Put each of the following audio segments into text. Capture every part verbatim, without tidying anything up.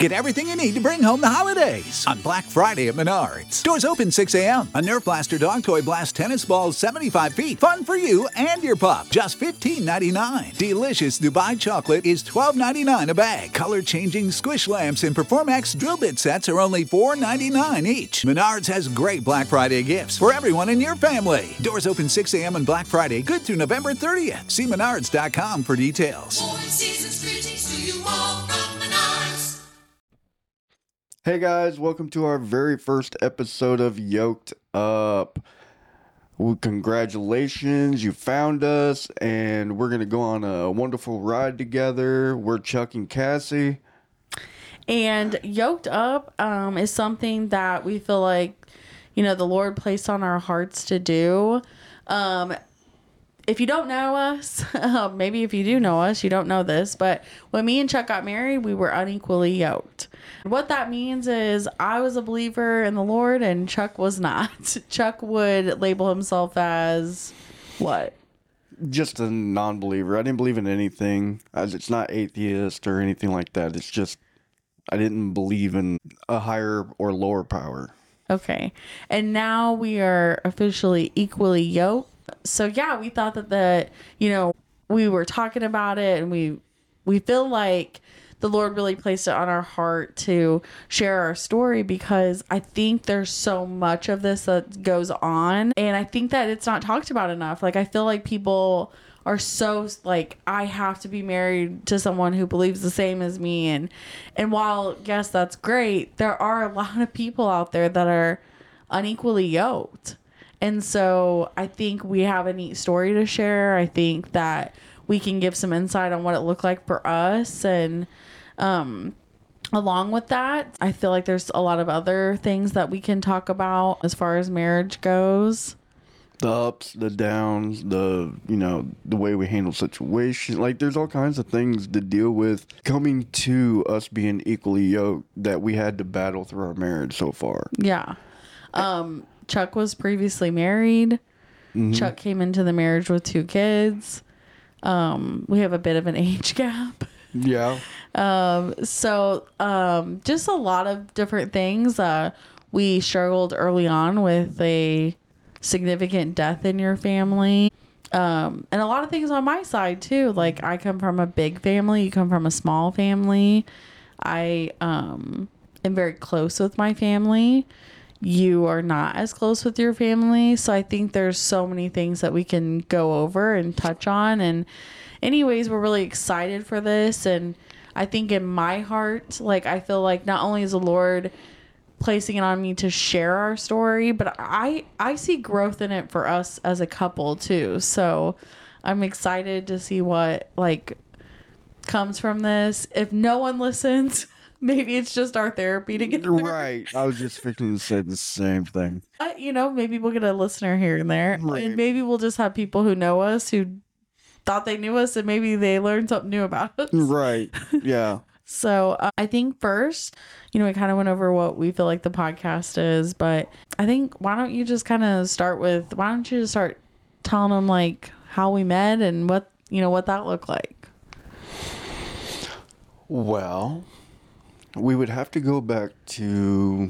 Get everything you need to bring home the holidays on Black Friday at Menards. Stores open six a.m. A Nerf Blaster dog toy blast tennis balls seventy-five feet. Fun for you and your pup. Just fifteen ninety-nine. Delicious Dubai chocolate is twelve ninety-nine a bag. Color-changing squish lamps and Performax drill bit sets are only four ninety-nine each. Menards has great Black Friday gifts for everyone in your family. Doors open six a.m. on Black Friday, good through November thirtieth. See menards dot com for details. Hey guys, welcome to our very first episode of Yoked Up. Well, congratulations, you found us, and we're going to go on a wonderful ride together. We're Chuck and Cassie. And Yoked Up um, is something that we feel like, you know, the Lord placed on our hearts to do. Um, if you don't know us, maybe if you do know us, you don't know this, but when me and Chuck got married, we were unequally yoked. What that means is I was a believer in the Lord and Chuck was not. Chuck would label himself as what? Just a non-believer. I didn't believe in anything. As it's not atheist or anything like that. It's just I didn't believe in a higher or lower power. Okay. And now we are officially equally yoked. So yeah, we thought that the, you know, we were talking about it and we we feel like the Lord really placed it on our heart to share our story because I think there's so much of this that goes on and I think that it's not talked about enough. Like I feel like people are so like, I have to be married to someone who believes the same as me. And, and while yes, that's great, there are a lot of people out there that are unequally yoked. And so I think we have a neat story to share. I think that we can give some insight on what it looked like for us. And um, along with that, I feel like there's a lot of other things that we can talk about as far as marriage goes. The ups, the downs, the, you know, the way we handle situations. Like, there's all kinds of things to deal with coming to us being equally yoked that we had to battle through our marriage so far. Yeah. Um, Chuck was previously married. Mm-hmm. Chuck came into the marriage with two kids. Um, we have a bit of an age gap. Yeah. Um, so, um, just a lot of different things. Uh, we struggled early on with a significant death in your family. Um, and a lot of things on my side too. Like I come from a big family. You come from a small family. I, um, am very close with my family. You are not as close with your family. So I think there's so many things that we can go over and touch on. And anyways, we're really excited for this. And I think in my heart, like, I feel like not only is the Lord placing it on me to share our story, but I, I see growth in it for us as a couple too. So I'm excited to see what like comes from this. If no one listens, maybe it's just our therapy together. Right. I was just fixing to say the same thing. But, you know, maybe we'll get a listener here and there. Right. And maybe we'll just have people who know us who thought they knew us and maybe they learned something new about us. Right. Yeah. So uh, I think first, you know, we kind of went over what we feel like the podcast is. But I think why don't you just kind of start with, why don't you just start telling them like how we met and what, you know, what that looked like? Well, we would have to go back to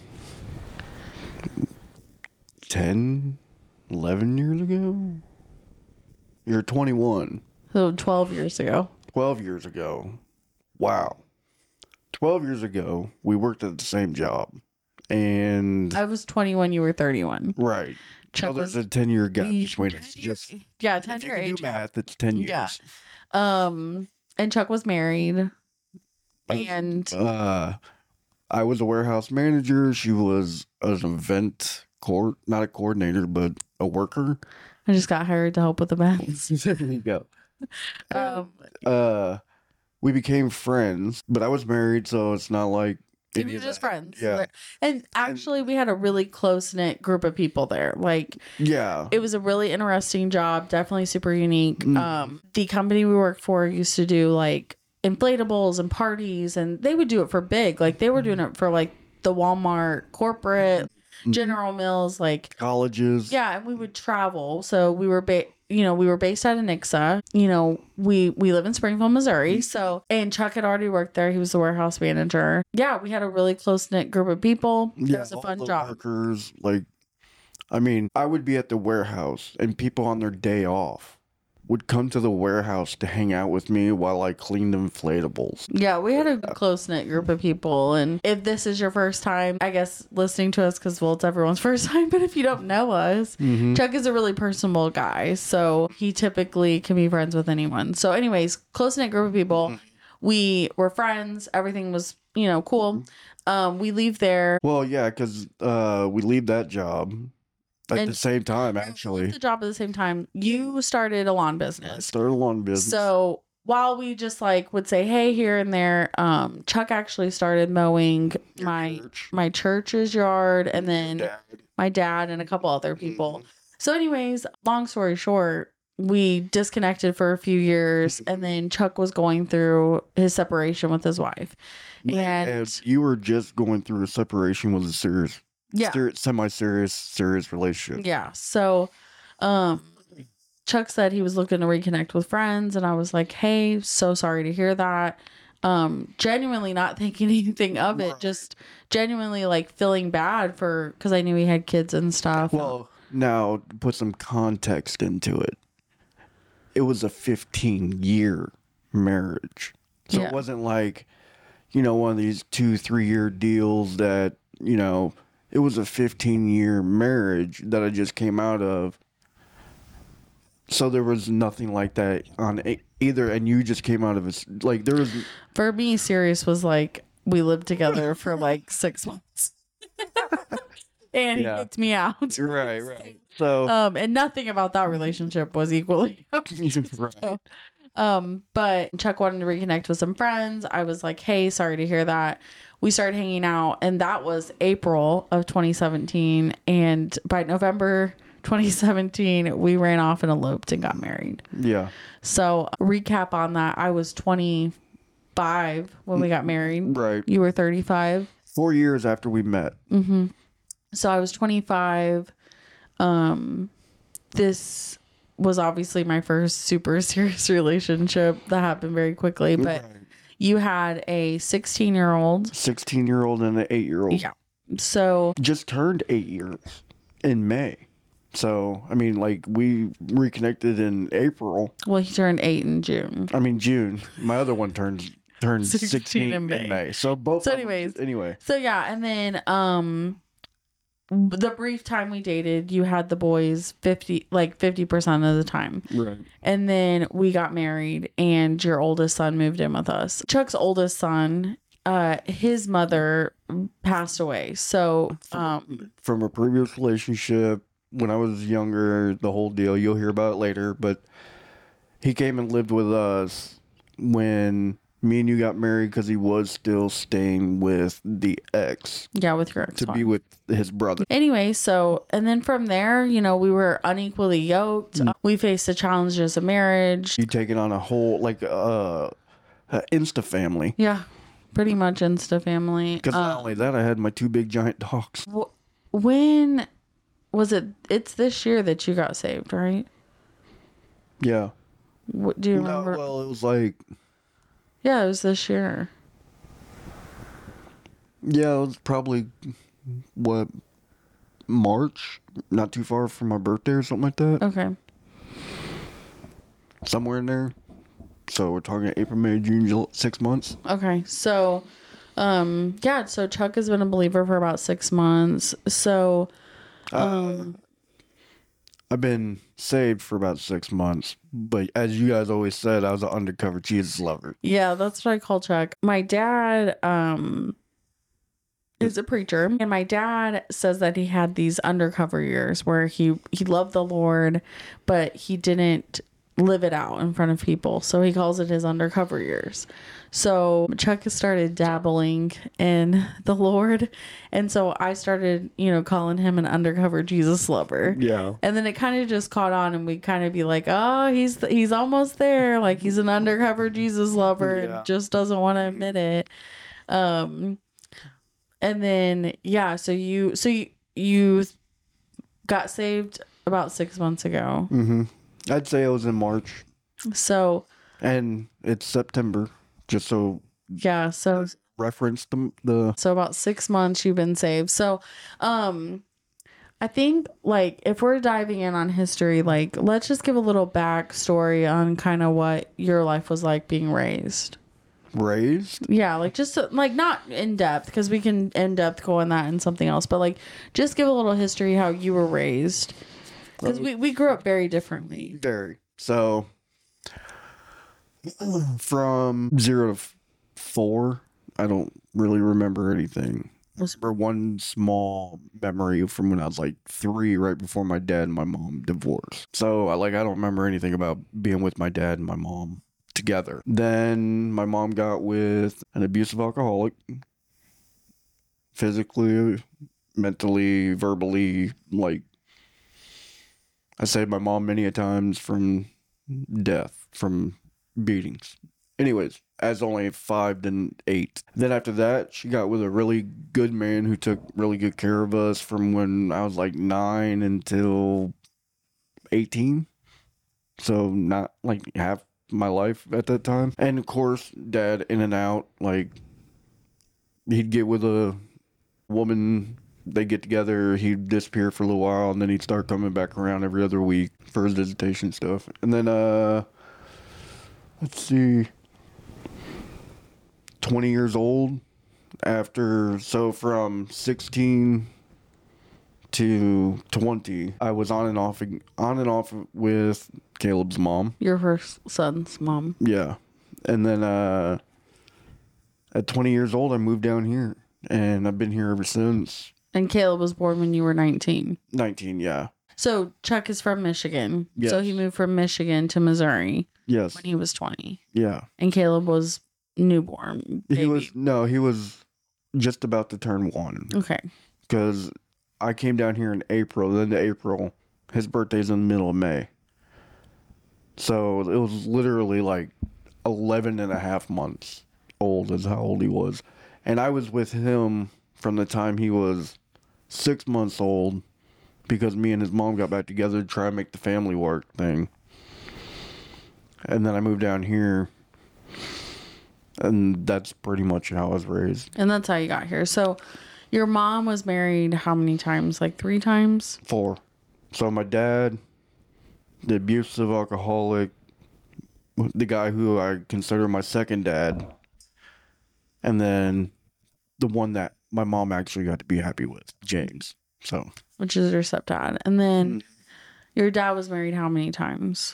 ten, eleven years ago. You're twenty-one. So twelve years ago. twelve years ago. Wow. twelve years ago, we worked at the same job. And I was twenty-one, you were thirty-one. Right. Chuck so there's was, a ten-year gap between us. Just, yeah, ten if year you can age. do math, it's ten years. Yeah. Um, and Chuck was married. And uh, I was a warehouse manager. She was an event court, not a coordinator, but a worker. I just got hired to help with events. There you go. Um, uh, we became friends, but I was married, so it's not like we were just friends. Yeah. And actually, we had a really close knit group of people there. Like, yeah, it was a really interesting job. Definitely super unique. Mm. Um, the company we worked for used to do like inflatables and parties, and they would do it for big. Like, they were doing it for like the Walmart corporate, General Mills, like colleges. Yeah, and we would travel. So we were ba- you know, we were based out of Nixa. You know, we we live in Springfield, Missouri. So, and Chuck had already worked there. He was the warehouse manager. Yeah, we had a really close knit group of people. It Yeah, was a all fun the job. workers, like, I mean, I would be at the warehouse, and people on their day off would come to the warehouse to hang out with me while I cleaned inflatables. Yeah, we had a close knit group of people. And if this is your first time, I guess, listening to us, because, well, it's everyone's first time, but if you don't know us, Mm-hmm. Chuck is a really personable guy. So he typically can be friends with anyone. So, anyways, close knit group of people. We were friends. Everything was, you know, cool. Um, we leave there. Well, yeah, because uh, we leave that job at And- the same time, We actually. left the job at the same time. You started a lawn I business. started a lawn business. So while we just like would say hey here and there, um, Chuck actually started mowing Your my church. my church's yard, and then Dad. my dad and a couple other people. Mhm. So, anyways, long story short, we disconnected for a few years, and then Chuck was going through his separation with his wife, and, And you were just going through a separation with a serious, yeah, ser- semi-serious, serious relationship. yeah. So, um. Chuck said he was looking to reconnect with friends, and I was like, hey, so sorry to hear that. Um, genuinely not thinking anything of it, Right. just genuinely like feeling bad for, because I knew he had kids and stuff. Well, now to put some context into it. It was a fifteen-year marriage. So Yeah. it wasn't like, you know, one of these two, three-year deals that, you know, it was a fifteen-year marriage that I just came out of. So there was nothing like that on e- either, and you just came out of it. Like, there was... For me, serious was like we lived together for like six months, and Yeah. he kicked me out. Right, right. So... Um, and nothing about that relationship was equally. right. Um, but Chuck wanted to reconnect with some friends. I was like, hey, sorry to hear that. We started hanging out, and that was April of twenty seventeen. And by November twenty seventeen, we ran off and eloped and got married. Yeah. So, recap on that, I was twenty-five when we got married. Right. You were thirty-five. Four years after we met. Mm-hmm. So, I was twenty-five. Um, this was obviously my first super serious relationship that happened very quickly, but Right. you had a sixteen year old. sixteen-year-old and an eight-year-old. Yeah. So, Just turned eight years in May. So, I mean, like, we reconnected in April. well, he turned eight in June. I mean, June. My other one turned turned sixteen sixteen, in in May. May. So, both So of them- anyways. anyway. So, yeah. And then, um, the brief time we dated, you had the boys fifty, like fifty percent of the time. Right. And then we got married, and your oldest son moved in with us. Chuck's oldest son, uh, his mother passed away. So, um, From a previous relationship, when I was younger, the whole deal, you'll hear about it later, but he came and lived with us when me and you got married because he was still staying with the ex yeah, with your ex. to be with his brother. Anyway, so, and then from there, you know, we were unequally yoked. Mm. We faced the challenges of marriage. You taking on a whole, like, uh, a Insta family. Yeah, pretty much Insta family. Because not Uh, only that, I had my two big giant dogs. wh- when was it? It's this year that you got saved, right? Yeah. What, do you No, remember? well, it was like, Yeah, it was this year. yeah, it was probably, what, March? Not too far from my birthday or something like that. Okay. Somewhere in there. So we're talking April, May, June, July, six months. Okay. So, um, yeah, so Chuck has been a believer for about six months. So, um, I've been saved for about six months. But as you guys always said, I was an undercover Jesus lover. yeah, that's what I call Chuck. My dad, um, is a preacher, and my dad says that he had these undercover years where he he loved the Lord, but he didn't live it out in front of people. So he calls it his undercover years. So Chuck has started dabbling in the Lord, and so I started, you know, calling him an undercover Jesus lover. Yeah. And then it kind of just caught on, and we kind of be like, oh, he's he's almost there. Like, he's an undercover Jesus lover Yeah. and just doesn't want to admit it. Um, and then, yeah, so you, so you, you got saved about six months ago. Mm-hmm. I'd say it was in March. So, and it's September, just so yeah, so reference the the so about six months you've been saved. So, um, I think like if we're diving in on history, like let's just give a little backstory on kind of what your life was like being raised. raised. Yeah, like just to, like not in depth because we can in depth go on that and something else, but like just give a little history how you were raised because we we grew up very differently. Very. So from zero to f- four, I don't really remember anything. I remember one small memory from when I was like three, right before my dad and my mom divorced. So I like I don't remember anything about being with my dad and my mom together. Then my mom got with an abusive alcoholic, physically, mentally, verbally. Like I saved my mom many a times from death, from beatings. Anyways, as only five then eight. Then after that, she got with a really good man who took really good care of us from when I was like nine until eighteen. So not like half my life at that time. And of course, dad in and out. Like he'd get with a woman, they get together, he'd disappear for a little while, and then he'd start coming back around every other week for his visitation stuff. And then uh let's see, twenty years old after, so from sixteen to twenty, I was on and off, on and off with Caleb's mom. Your first son's mom. Yeah. And then uh, at twenty years old, I moved down here, and I've been here ever since. And Caleb was born when you were nineteen. nineteen, yeah. So Chuck is from Michigan. Yes. So he moved from Michigan to Missouri Yes. when he was twenty. Yeah. And Caleb was newborn. He baby. was, no, he was just about to turn one. Okay. Because I came down here in April, then to April. His birthday's in the middle of May. So it was literally like eleven and a half months old is how old he was. And I was with him from the time he was six months old because me and his mom got back together to try and make the family work thing. And then I moved down here. And that's pretty much how I was raised. And that's how you got here. So your mom was married how many times? Like three times? Four. So my dad, the abusive alcoholic, the guy who I consider my second dad, and then the one that my mom actually got to be happy with, James. So, which is your stepdad. And then your dad was married how many times?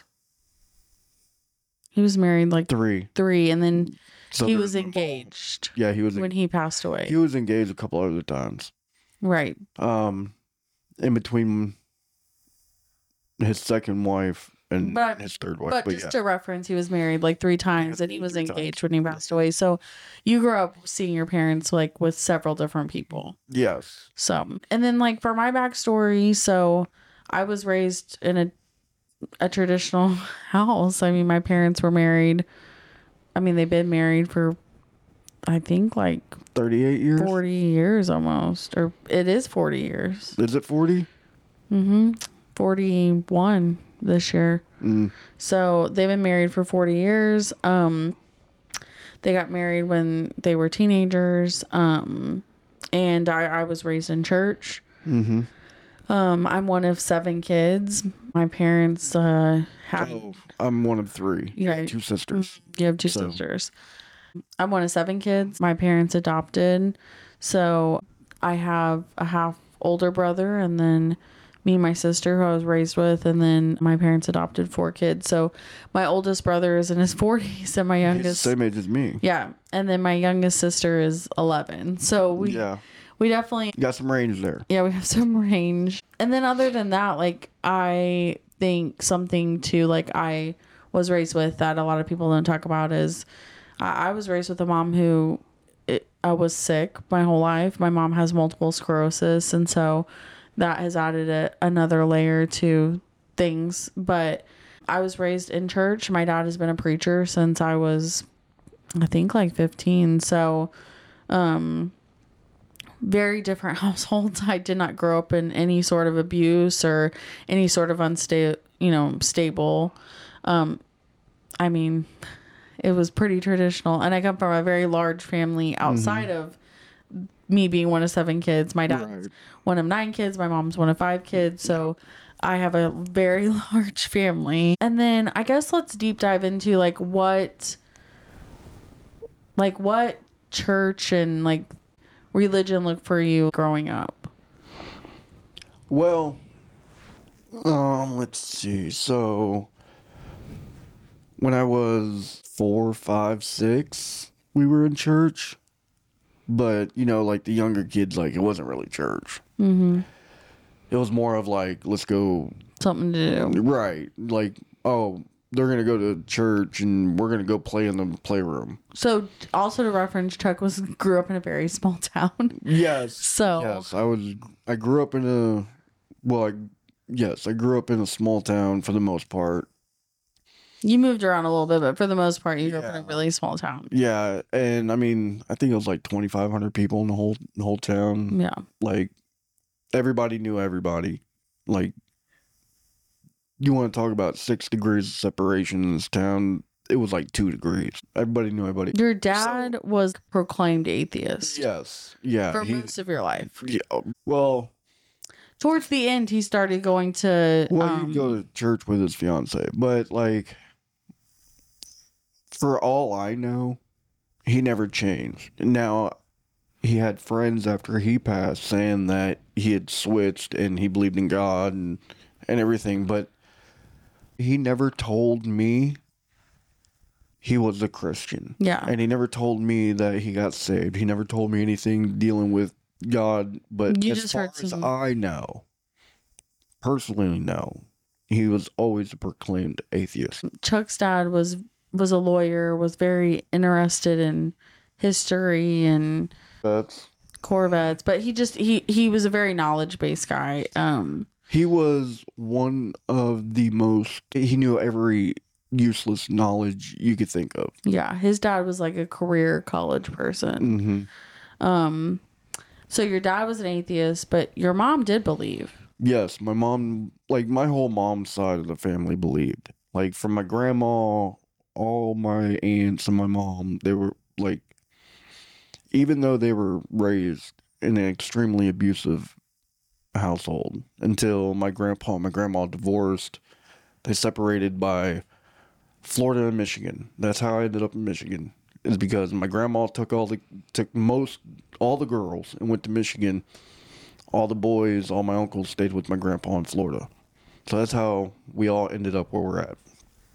He was married like three. Three. And then So he there- was engaged. Yeah, he was. When he passed away. He was engaged a couple other times. Right. Um, in between his second wife and But- his third wife. But, But, just yeah, to reference, he was married like three times and he was Three engaged times. when he passed away. So you grew up seeing your parents like with several different people. yes, So, and then like for my backstory, so I was raised in a a traditional house. I mean, my parents were married. I mean, they've been married for I think like thirty-eight years. forty years almost, or it is forty years. Is it forty? Mm-hmm. forty-one this year. Mm. So they've been married for forty years. Um, they got married when they were teenagers. Um, and I, I was raised in church. Mm-hmm. Um, I'm one of seven kids. My parents uh, have So I'm one of three. Yeah. Two sisters. you have two so- sisters. I'm one of seven kids. My parents adopted, so I have a half older brother, and then me and my sister who I was raised with, and then my parents adopted four kids. So my oldest brother is in his forties, and my He's the youngest, same age as me. yeah, and then my youngest sister is eleven. So we Yeah. we definitely You got some range there. yeah, we have some range. And then other than that, like I think something too, like I was raised with that a lot of people don't talk about is I, I was raised with a mom who it, I was sick my whole life. My mom has multiple sclerosis, and so that has added a, another layer to things. But I was raised in church. My dad has been a preacher since I was, I think, like fifteen. So, um, very different households. I did not grow up in any sort of abuse or any sort of unstable, you know, stable. Um, I mean, it was pretty traditional. And I come from a very large family outside mm-hmm. of me being one of seven kids. My dad's right. one of nine kids. My mom's one of five kids. So I have a very large family. And then I guess let's deep dive into like what, like what church and like religion looked for you growing up. Well, um, let's see. So when I was four, five, six, we were in church. But, you know, like the younger kids, like it wasn't really church. Mm-hmm. It was more of like, let's go. Something to do. Right. Like, oh, they're going to go to church and we're going to go play in the playroom. So also to reference, Chuck was grew up in a very small town. Yes. So. Yes. I was, I grew up in a, well, I, yes, I grew up in a small town for the most part. You moved around a little bit, but for the most part, you grew yeah. up in a really small town. Yeah. And I mean, I think it was like twenty-five hundred people in the whole, the whole town. Yeah. Like, everybody knew everybody. Like, you want to talk about six degrees of separation in this town? It was like two degrees. Everybody knew everybody. Your dad so, was proclaimed atheist. Yes. Yeah. For he, most of your life. Yeah. Well, towards the end, he started going to. Well, um, he'd go to church with his fiance, but like, for all I know, he never changed. Now, he had friends after he passed saying that he had switched and he believed in God and, and everything, but he never told me he was a Christian. Yeah. And he never told me that he got saved. He never told me anything dealing with God, but you as just far heard as some... I know, personally know, he was always a proclaimed atheist. Chuck's dad was was a lawyer, was very interested in history and That's Corvettes, but he just he he was a very knowledge based guy. Um, he was one of the most. He knew every useless knowledge you could think of. Yeah, his dad was like a career college person. Mm-hmm. Um, so your dad was an atheist, but your mom did believe. Yes, my mom, like my whole mom's side of the family believed. Like from my grandma, all my aunts and my mom, they were like, even though they were raised in an extremely abusive household until my grandpa and my grandma divorced, they separated by Florida and Michigan. That's how I ended up in Michigan. Is because my grandma took all the took most all the girls and went to Michigan. All the boys, all my uncles stayed with my grandpa in Florida. So that's how we all ended up where we're at.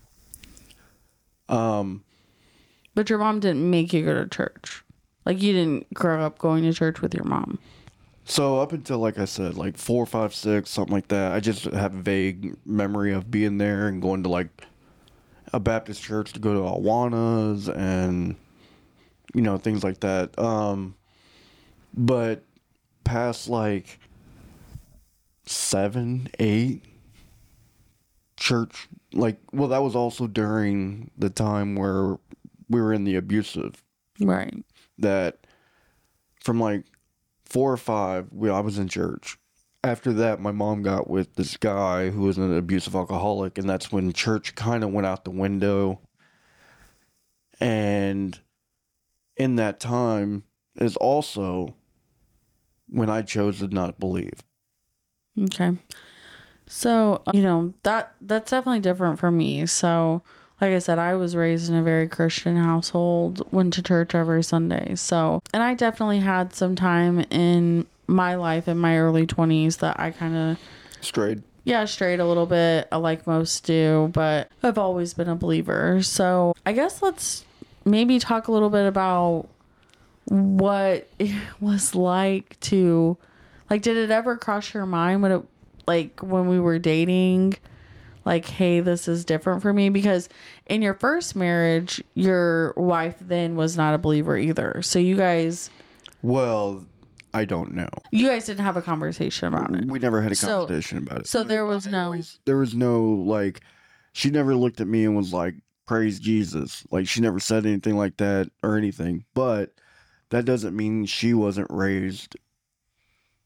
Um, but your mom didn't make you go to church. Like you didn't grow up going to church with your mom. So up until, like I said, like four, five, six, something like that, I just have a vague memory of being there and going to like a Baptist church to go to Awanas and, you know, things like that. Um, but past like seven, eight, church, like, well, that was also during the time where we were in the abusive. Right. That from like four or five, we, I was in church. After that, my mom got with this guy who was an abusive alcoholic, and that's when church kind of went out the window. And in that time is also when I chose to not believe. Okay. So, you know, that that's definitely different for me. So, like I said, I was raised in a very Christian household, went to church every Sunday. So, and I definitely had some time in my life in my early twenties that I kind of strayed. Yeah, strayed a little bit, like most do, but I've always been a believer. So, I guess let's maybe talk a little bit about what it was like to, like, did it ever cross your mind when it, like, when we were dating, like, hey, this is different for me? Because in your first marriage, your wife then was not a believer either. So you guys... Well, I don't know. You guys didn't have a conversation about it. We never had a so, conversation about it. So there was no... There was no, like... She never looked at me and was like, praise Jesus. Like, she never said anything like that or anything. But that doesn't mean she wasn't raised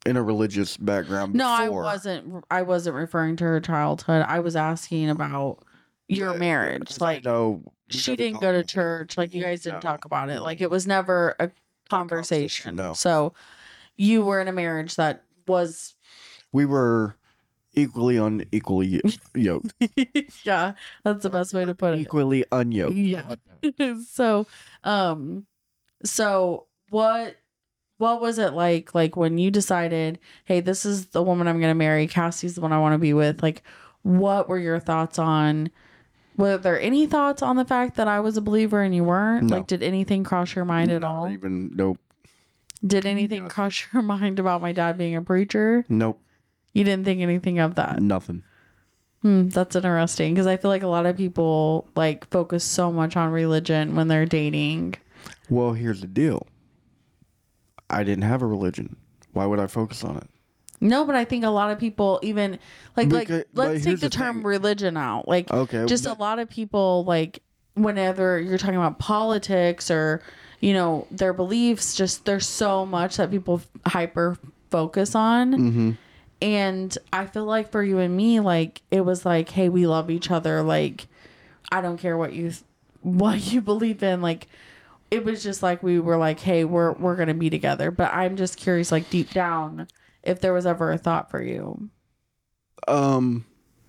in a religious background No, I before. wasn't. I wasn't referring to her childhood. I was asking about your Yeah, marriage. because Like, I know we she never didn't talked go to about it. church. Like, you guys didn't No, talk about it. no. Like, it was never a conversation, conversation. no. So, you were in a marriage that was. We were equally unequally yoked. Yeah, that's the best way to put it. Equally unyoked. Yeah. so, um, so what? What was it like, like when you decided, hey, this is the woman I'm going to marry, Cassie's the one I want to be with? Like, what were your thoughts on, were there any thoughts on the fact that I was a believer and you weren't? No. Like, did anything cross your mind at Not all? even, nope. Did anything cross your mind about my dad being a preacher? Nope. You didn't think anything of that? Nothing. Hmm, that's interesting, because I feel like a lot of people, like, focus so much on religion when they're dating. Well, here's the deal. I didn't have a religion. Why would I focus on it? No, but I think a lot of people even like Because- like but let's take here's the, the term thing. religion out. Like Okay, just but- a lot of people like whenever you're talking about politics or you know their beliefs, just there's so much that people hyper focus on. Mm-hmm. And I feel like for you and me, like it was like, hey, we love each other. Like I don't care what you what you believe in. Like it was just like we were like, hey, we're we're gonna be together. But I'm just curious, like deep down, if there was ever a thought for you. Um,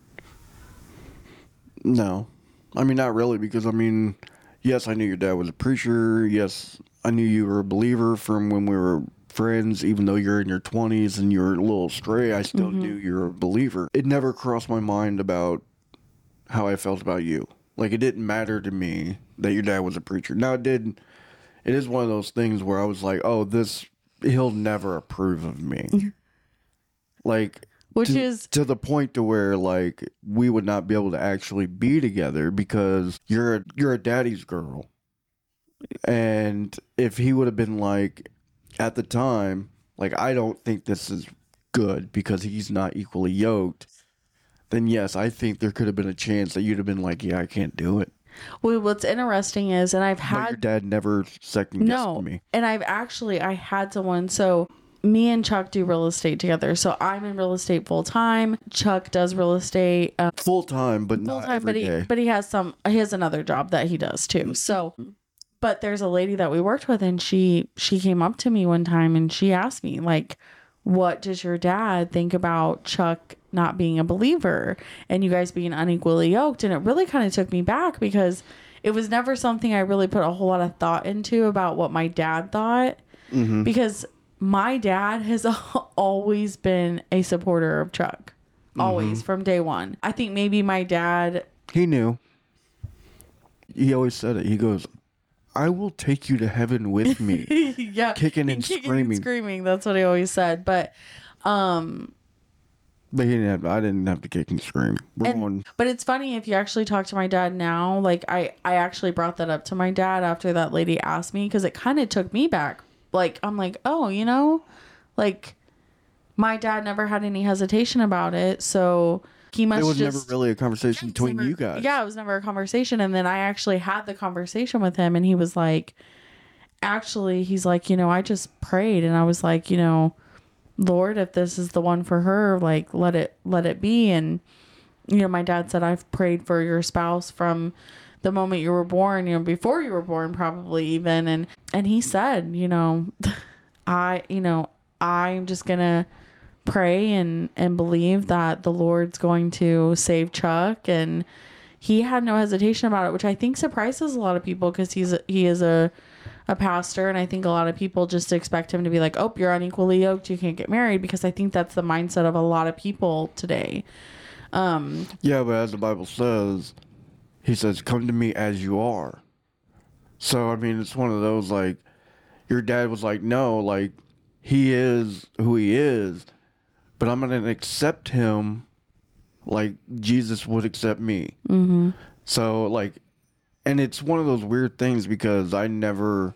no, I mean, not really, because I mean, yes, I knew your dad was a preacher. Yes, I knew you were a believer from when we were friends, even though you're in your twenties and you're a little stray, I still Mm-hmm. knew you're a believer. It never crossed my mind about how I felt about you. Like, it didn't matter to me that your dad was a preacher. Now, it did, it is one of those things where I was like, oh, this, he'll never approve of me. Like, Which to, is to the point to where like we would not be able to actually be together because you're a, you're a daddy's girl. And if he would have been like at the time, like I don't think this is good because he's not equally yoked, then yes, I think there could have been a chance that you'd have been like, yeah, I can't do it. well, what's interesting is, and I've But your had dad never second guessed no, me. and I've actually I had someone. So me and Chuck do real estate together. So I'm in real estate full time. Chuck does real estate um, Full time, but full not time, every but he day. but he has some he has another job that he does too. So, but there's a lady that we worked with, and she she came up to me one time and she asked me like, what does your dad think about Chuck not being a believer and you guys being unequally yoked? And it really kind of took me back because it was never something I really put a whole lot of thought into about what my dad thought. Mm-hmm. Because my dad has always been a supporter of Chuck. Always, from day one. I think maybe my dad... He knew. He always said it. He goes, I will take you to heaven with me. yeah. Kicking and kicking screaming. and screaming. That's what he always said. But... um. But he didn't have, I didn't have to kick and scream. We're And, going, but it's funny if you actually talk to my dad now. Like I, I actually brought that up to my dad after that lady asked me because it kind of took me back. Like I'm like, oh, you know, like my dad never had any hesitation about it, so he must. it was just, never really a conversation It's between never- you guys. Yeah, it was never a conversation, and then I actually had the conversation with him, and he was like, actually, he's like, you know, I just prayed, and I was like, you know, Lord, if this is the one for her, like let it let it be. And you know, my dad said, I've prayed for your spouse from the moment you were born, you know, before you were born, probably even. And, and he said, you know, I, you know, I'm just going to pray and, and believe that the Lord's going to save Chuck. And he had no hesitation about it, which I think surprises a lot of people because he's, a, he is a, a pastor. And I think a lot of people just expect him to be like, oh, you're unequally yoked, you can't get married, because I think that's the mindset of a lot of people today. Um, Yeah, but as the Bible says, he says, come to me as you are. So, I mean, it's one of those, like, your dad was like, no, like, he is who he is, but I'm going to accept him like Jesus would accept me. mm-hmm. So, like, and it's one of those weird things because I never,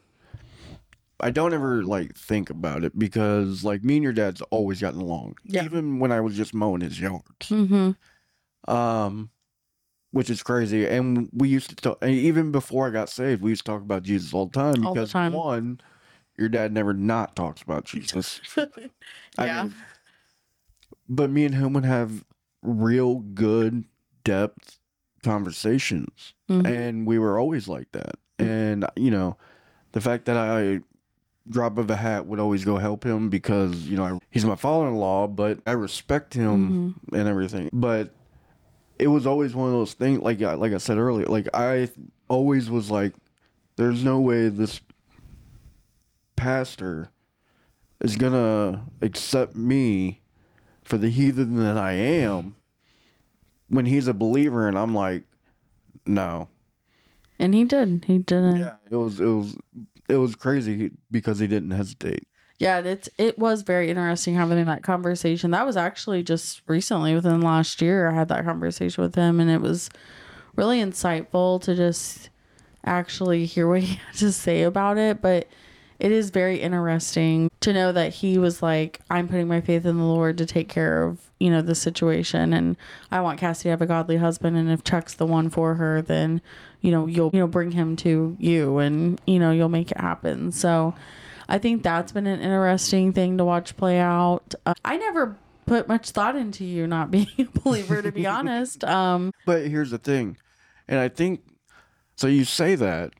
I don't ever, like, think about it because, like, me and your dad's always gotten along. Yeah. Even when I was just mowing his yards. Mm-hmm. Um, which is crazy. And we used to talk, and even before I got saved, we used to talk about Jesus all the time All the because time. one, your dad never not talks about Jesus. I Yeah. mean, but me and him would have real good depth conversations, Mhm. and we were always like that. And you know, the fact that I drop of a hat would always go help him because you know I, he's my father-in-law, but I respect him Mm-hmm. and everything. But it was always one of those things, like I- like I said earlier, like I always was like, there's no way this pastor is gonna accept me for the heathen that I am when he's a believer, and I'm like, no. And he did. He didn't. Yeah, it was it was it was crazy because he didn't hesitate. Yeah, it's it was very interesting having that conversation. That was actually just recently, within the last year, I had that conversation with him, and it was really insightful to just actually hear what he had to say about it. But it is very interesting to know that he was like, I'm putting my faith in the Lord to take care of, you know, the situation, and I want Cassie to have a godly husband, and if Chuck's the one for her, then, you know, you'll, you know, bring him to you, and, you know, you'll make it happen. So I think that's been an interesting thing to watch play out. Uh, I never put much thought into you not being a believer, to be honest. Um, But here's the thing, and I think so. You say that,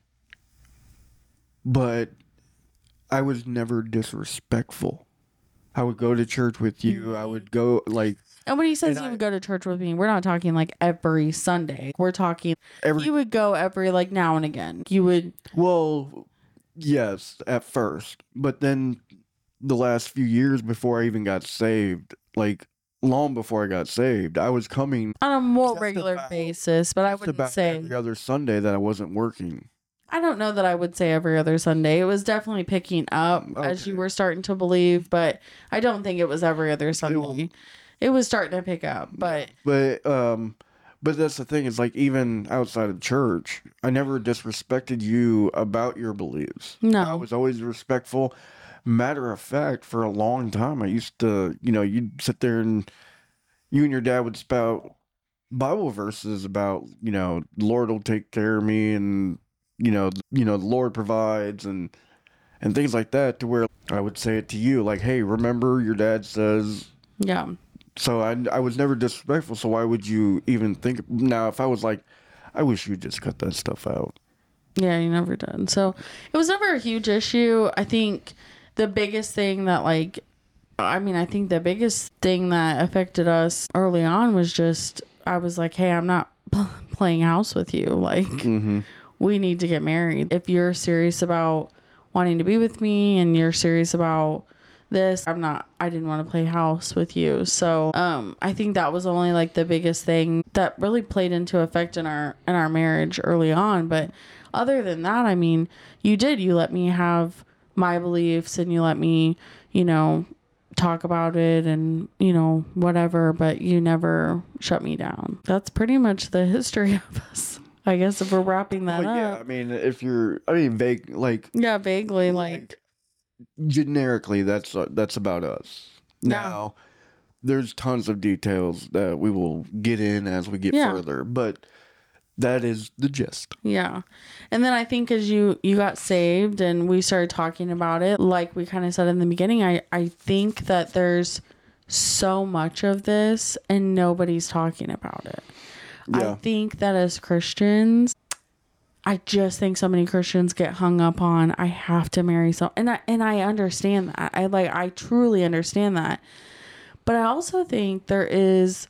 but I was never disrespectful. I would go to church with you. I would go like and when he says And he I- would go to church with me, we're not talking like every Sunday. We're talking every. you would go every like now and again. You would, Well, yes, at first, but then the last few years before I even got saved, like long before I got saved, I was coming on a more Just regular about- basis, but I just wouldn't about say, every other Sunday that I wasn't working. I don't know that I would say every other Sunday. It was definitely picking up as you Okay. were starting to believe, but I don't think it was every other Sunday. It was starting to pick up, but But um, but that's the thing is like even outside of church, I never disrespected you about your beliefs. I no. was always respectful. Matter of fact, for a long time, I used to, you know, you'd sit there and you and your dad would spout Bible verses about, you know, the Lord will take care of me, and you know, you know, the Lord provides, and and things like that. To where I would say it to you, like, hey, remember your dad says. Yeah. So I I was never disrespectful. So why would you even think now? If I was like, I wish you'd just cut that stuff out. Yeah, you never did. So it was never a huge issue. I think the biggest thing that, like, I mean, I think the biggest thing that affected us early on was just, I was like, hey, I'm not playing house with you. Like, Mm-hmm. we need to get married. If you're serious about wanting to be with me and you're serious about this, I'm not, I didn't want to play house with you. So, um, I think that was only like the biggest thing that really played into effect in our, in our marriage early on. But other than that, I mean, you did, you let me have my beliefs and you let me, you know, talk about it and, you know, whatever, but you never shut me down. That's pretty much the history of us. I guess if we're wrapping that Well, yeah, up. I mean, if you're, I mean, vague, like Yeah, vaguely, like, generically, that's uh, that's about us. Yeah. Now, there's tons of details that we will get in as we get Yeah. further, but that is the gist. yeah. And then I think as you you got saved and we started talking about it, like we kind of said in the beginning, I I think that there's so much of this and nobody's talking about it. I Yeah. think that as Christians, I just think so many Christians get hung up on, I have to marry so, and I and I understand that. I like I truly understand that. But I also think there is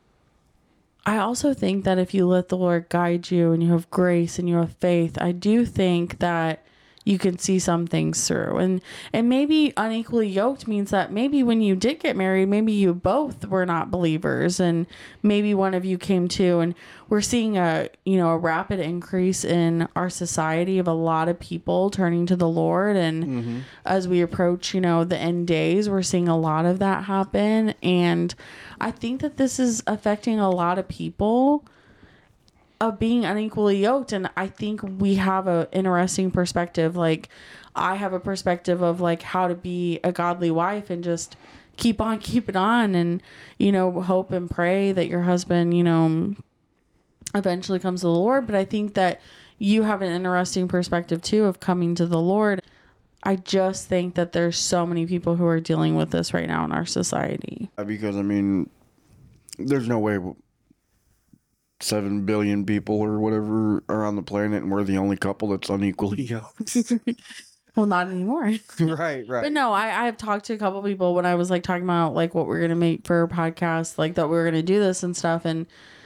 I also think that if you let the Lord guide you and you have grace and you have faith, I do think that you can see some things through. And and maybe unequally yoked means that maybe when you did get married, maybe you both were not believers and maybe one of you came to, and we're seeing a, you know, a rapid increase in our society of a lot of people turning to the Lord. And Mm-hmm. as we approach, you know, the end days, we're seeing a lot of that happen. And I think that this is affecting a lot of people of being unequally yoked. And I think we have a interesting perspective. Like, I have a perspective of like how to be a godly wife and just keep on keeping on, and, you know, hope and pray that your husband, you know, eventually comes to the Lord. But I think that you have an interesting perspective too of coming to the Lord. I just think that there's so many people who are dealing with this right now in our society. Because, I mean, there's no way seven billion people or whatever are on the planet and we're the only couple that's unequally yoked. Well, not anymore. Right, right. But no, I, I've talked to a couple people when I was like talking about like what we're going to make for a podcast, like that we we're going to do this and stuff. And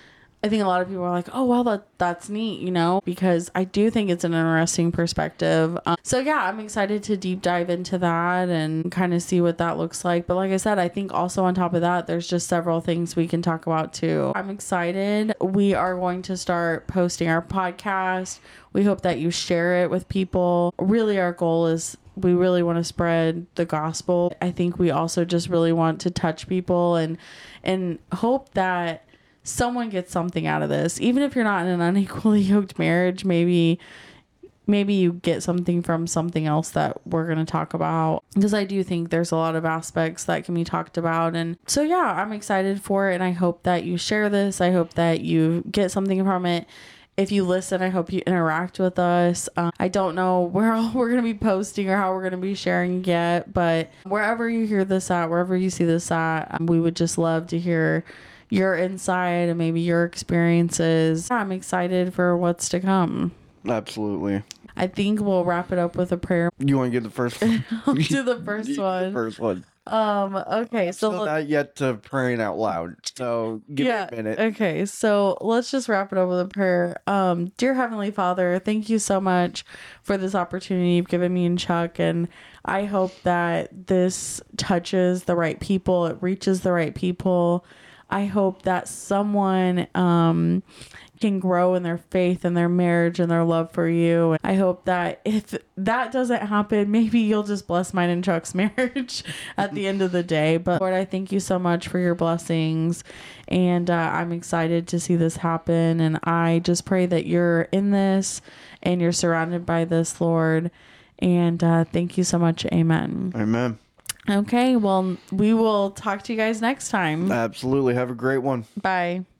I think a lot of people are like, oh, well, that that's neat, you know, because I do think it's an interesting perspective. Um, so, yeah, I'm excited to deep dive into that and kind of see what that looks like. But like I said, I think also on top of that, there's just several things we can talk about, too. I'm excited. We are going to start posting our podcast. We hope that you share it with people. Really, our goal is we really want to spread the gospel. I think we also just really want to touch people and and hope that someone gets something out of this. Even if you're not in an unequally yoked marriage, maybe maybe you get something from something else that we're going to talk about, because I do think there's a lot of aspects that can be talked about. And so yeah, I'm excited for it, and I hope that you share this. I hope that you get something from it. If you listen, I hope you interact with us. Um, I don't know where all we're going to be posting or how we're going to be sharing yet, but wherever you hear this at, wherever you see this at, um, we would just love to hear your insight and maybe your experiences. I'm excited for what's to come. Absolutely. I think we'll wrap it up with a prayer. You want to get the first one? I'll do the first You do one. The first one. Um, okay, so Still not yet to praying out loud. So give yeah, me a minute. Okay, so let's just wrap it up with a prayer. Um, dear Heavenly Father, thank you so much for this opportunity you've given me and Chuck, and I hope that this touches the right people, it reaches the right people. I hope that someone um, can grow in their faith and their marriage and their love for you. I hope that if that doesn't happen, maybe you'll just bless mine and Chuck's marriage at the end of the day. But Lord, I thank you so much for your blessings. And uh, I'm excited to see this happen. And I just pray that you're in this and you're surrounded by this, Lord. And uh, thank you so much. Amen. Amen. Okay, well, we will talk to you guys next time. Absolutely. Have a great one. Bye.